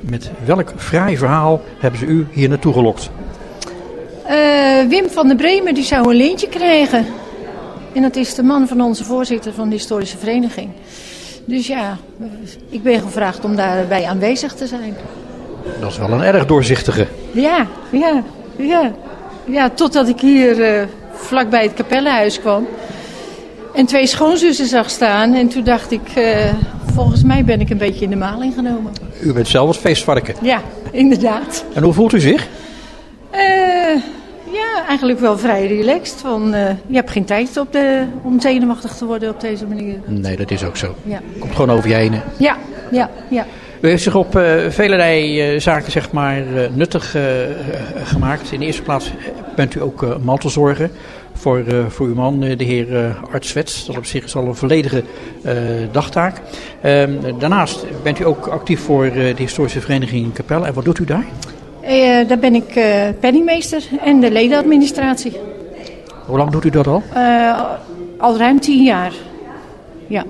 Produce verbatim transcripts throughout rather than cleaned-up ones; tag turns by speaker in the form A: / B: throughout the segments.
A: met welk fraai verhaal hebben ze u hier naartoe gelokt?
B: Uh, Wim van der Bremen die zou een leentje krijgen. En dat is de man van onze voorzitter van de historische vereniging. Dus ja, ik ben gevraagd om daarbij aanwezig te zijn.
A: Dat is wel een erg doorzichtige.
B: Ja, ja, ja. Ja, totdat ik hier uh, vlakbij het Kapellenhuis kwam. En twee schoonzussen zag staan. En toen dacht ik, uh, volgens mij ben ik een beetje in de maling genomen.
A: U bent zelf als feestvarken.
B: Ja, inderdaad.
A: En hoe voelt u zich?
B: Uh, ja, eigenlijk wel vrij relaxed. Van, uh, je hebt geen tijd op de, om zenuwachtig te worden op deze manier.
A: Nee, dat is ook zo.
B: Ja.
A: Komt gewoon over je heen. Hè?
B: Ja, ja, ja.
A: U heeft zich op uh, velerlei uh, zaken zeg maar, uh, nuttig uh, gemaakt. In de eerste plaats bent u ook uh, mantelzorger voor, uh, voor uw man, uh, de heer uh, Art Swets. Dat op zich is al een volledige uh, dagtaak. Uh, daarnaast bent u ook actief voor uh, de historische vereniging Capelle. En wat doet u daar?
B: Uh, daar ben ik uh, penningmeester en de ledenadministratie.
A: Hoe lang doet u dat al?
B: Uh, al ruim tien jaar. Ja.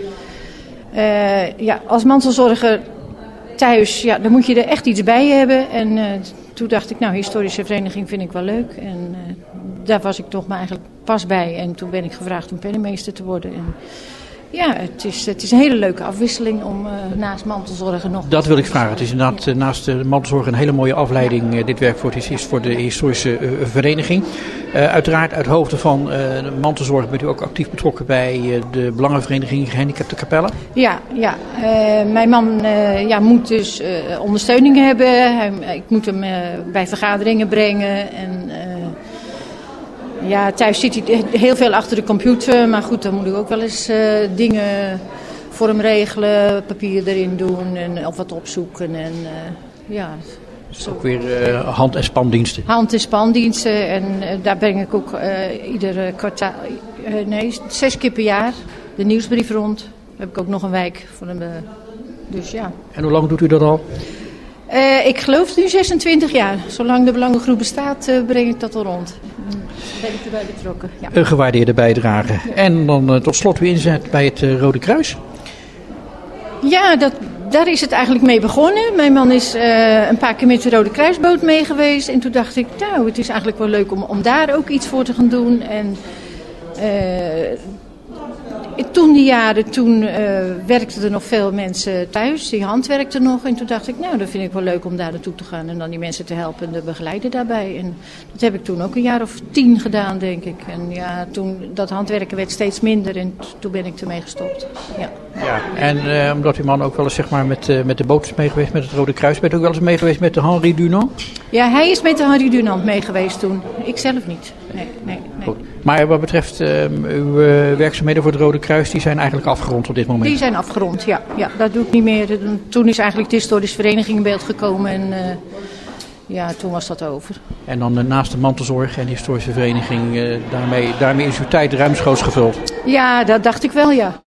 B: Uh, ja, als mantelzorger thuis, ja, dan moet je er echt iets bij hebben. En uh, toen dacht ik, nou, historische vereniging vind ik wel leuk. En uh, daar was ik toch maar eigenlijk pas bij. En toen ben ik gevraagd om penningmeester te worden. En ja, het is, het is een hele leuke afwisseling om uh, naast mantelzorgen nog...
A: Dat wil ik vragen. Het is inderdaad uh, naast de mantelzorg een hele mooie afleiding. Uh, dit werk voor het is voor de historische uh, vereniging. Uh, uiteraard uit hoofde van uh, de mantelzorg bent u ook actief betrokken bij uh, de Belangenvereniging Gehandicapte Capelle.
B: Ja, ja. Uh, mijn man uh, ja, moet dus uh, ondersteuning hebben. Hij, ik moet hem uh, bij vergaderingen brengen en... Uh, Ja, thuis zit hij heel veel achter de computer, maar goed, dan moet ik ook wel eens uh, dingen voor hem regelen, papier erin doen en of wat opzoeken en uh, ja.
A: Dus ook weer uh, hand- en spandiensten?
B: Hand- en spandiensten en uh, daar breng ik ook uh, iedere kwartaal, uh, nee, zes keer per jaar de nieuwsbrief rond. Dan heb ik ook nog een wijk voor hem, uh, dus ja.
A: En hoe lang doet u dat al?
B: Uh, ik geloof nu zesentwintig jaar. Zolang de belangengroep bestaat, uh, breng ik dat al rond. Ben ik erbij betrokken. Ja.
A: Een gewaardeerde bijdrage. Ja. En dan uh, tot slot uw inzet bij het uh, Rode Kruis?
B: Ja, dat, daar is het eigenlijk mee begonnen. Mijn man is uh, een paar keer met de Rode Kruisboot mee geweest. En toen dacht ik, nou, het is eigenlijk wel leuk om, om daar ook iets voor te gaan doen. En uh, toen die jaren, toen uh, werkten er nog veel mensen thuis. Die handwerkten nog. En toen dacht ik, nou, dat vind ik wel leuk om daar naartoe te gaan. En dan die mensen te helpen en te begeleiden daarbij. En dat heb ik toen ook een jaar of tien gedaan, denk ik. En ja, toen, dat handwerken werd steeds minder. En t- toen ben ik ermee gestopt. Ja.
A: Ja, en uh, omdat uw man ook wel eens zeg maar, met, uh, met de boot is mee geweest, met het Rode Kruis. Bent u ook wel eens mee geweest met de Henri Dunant?
B: Ja, hij is met de Henri Dunant mee geweest toen. Ik zelf niet. Nee, nee, nee.
A: Goed. Maar wat betreft uh, uw uh, werkzaamheden voor het Rode Kruis, die zijn eigenlijk afgerond op dit moment?
B: Die zijn afgerond, ja. ja dat doe ik niet meer. Toen is eigenlijk de historische vereniging in beeld gekomen en uh, ja, toen was dat over.
A: En dan uh, naast de mantelzorg en de historische vereniging, uh, daarmee, daarmee is uw tijd ruimschoots gevuld?
B: Ja, dat dacht ik wel, ja.